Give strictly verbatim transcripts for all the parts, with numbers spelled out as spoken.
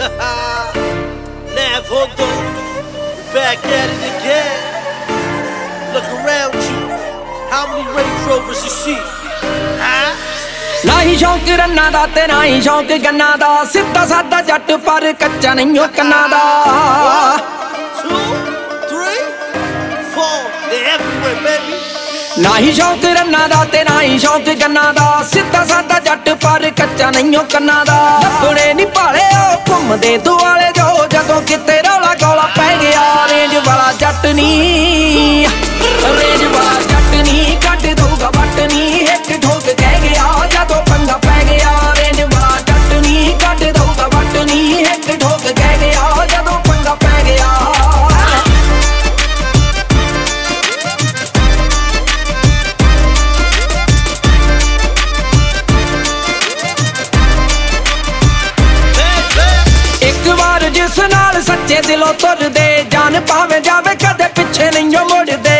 Navodo, back at it again. Look around you. How many Range Rovers you see? Huh? नहीं शौक रन्ना दा ते नहीं शौक गन्ना दा सिद्धा सादा जट पर कच्चा नहीं हो कन्ना दा Two, three, four. They're everywhere, baby. नहीं शौक रन्ना दा ते नहीं शौक गन्ना दा सिद्धा सादा जट पर कच्चा नहीं हो कन्ना दा दुने नी पाले ओ घुमदे दुआले जो जदों किते रौला गौला पै गया रेंज वाला जट नी रेंज वाला जट नी कट दूगा बट नी एक ठोक कह गया जदों पंगा पै गया रेंज वाला जट नी कट दूगा बट नी एक ठोक कह गया जदों पंगा पै गया जिस नाल सच्चे दिलों तुर दे जान पावे जावे कदे पिछे नहीं मुड़ दे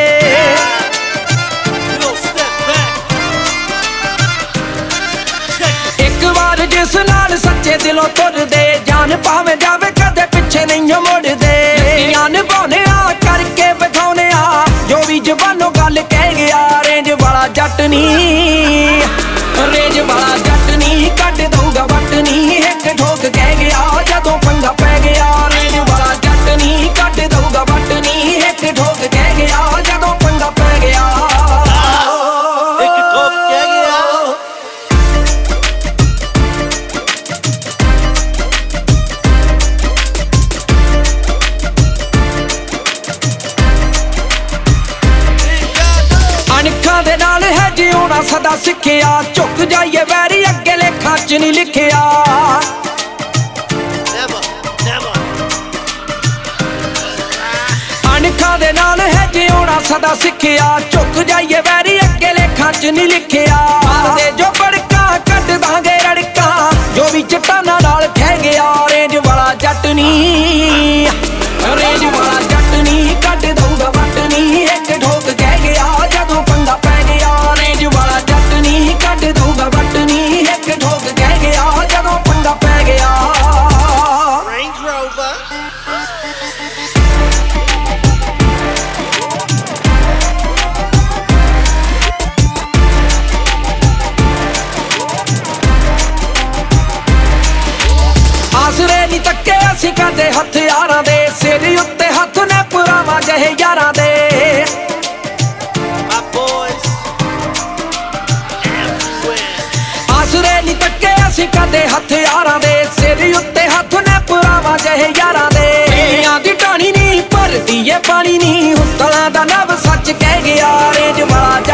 एक बार जिस नाल सच्चे दिलों तुर दे जान पावे जावे कदे पिछे नहीं मुड़ दे निभाने आ करके बिठाने आ जो भी जबानों गल कह गया रेंज वाला जट नी रेंज वाला जट नी कट दूगा बट नी एक ठोक कह गया जदों पंगा पै गया रेंज वाला जट नी कट दूगा बट नी एक ठोक कह गया जदों पंगा पै गया एक ठोक कह गया अणखा दे नाल है जिउणा सदा सिखिया झुक जाइए वैरी अगे लेखा च नहीं लिखिया अणखा दे नाल है जिउणा सदा सिखिया झुक जाइए वैरी अगे लेखा च नहीं लिखिया मारदे जो बड़का कट दांगे रड़का जो भी चट्टाना नाल कह गया रेंज वाला जट नी रेंज वाला जट नी कट दूगा बट नी एक ठोक कह गया जदों पंगा पै गया रेंज वाला जट नी कट दूगा बट नी एक ठोक कह गया जदों पंगा पै गया Range Rover. आसरे नी तक्के असीं कदे हथियारां दे सिर उत्ते हत्थ ने पुरावां जहे यारां दे आसरे नी तक्के असीं कदे हथियारां दे सिर उत्ते हत्थ ने पुरावां जहे यारां दे दुनिया दी टाणी नी भरदी ए पानी नी हुत्तलां दा नव सच कह गया रेंज वाला